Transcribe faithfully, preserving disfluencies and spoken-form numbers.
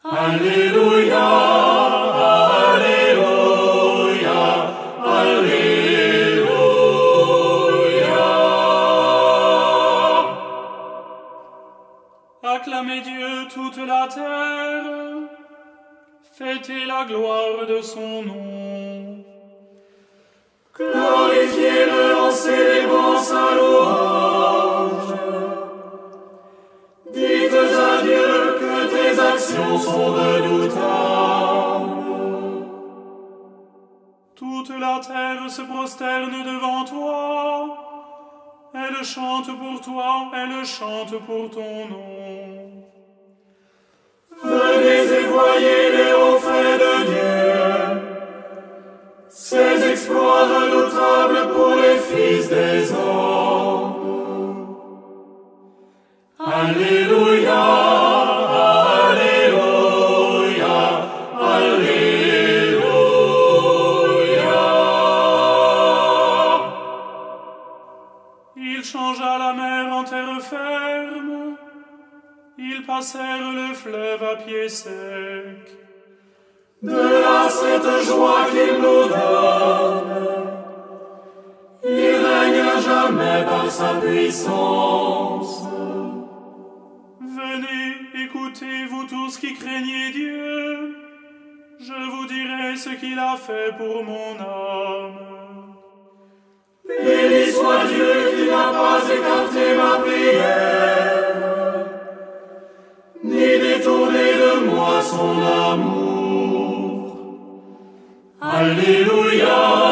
Alléluia, Alléluia, Alléluia. Acclamez Dieu toute la terre, fêtez la gloire de son nom. Glorifiez-le, lancez les bons sa louange. Dites à Dieu que tes actions sont redoutables. Toute la terre se prosterne devant toi. Elle chante pour toi, elle chante pour ton nom. Venez et voyez les hauts faits de Dieu, ses exploits redoutables pour les fils des hommes. Alléluia, Alléluia, Alléluia. Il changea la mer en terre ferme, ils passèrent le fleuve à pied sec. De là cette joie qu'il nous donne, il règne à jamais par sa puissance. Venez, écoutez, vous tous qui craignez Dieu, je vous dirai ce qu'il a fait pour mon âme. Béni soit Dieu qui n'a pas écarté ma prière, ni détourné de moi son amour. Alléluia.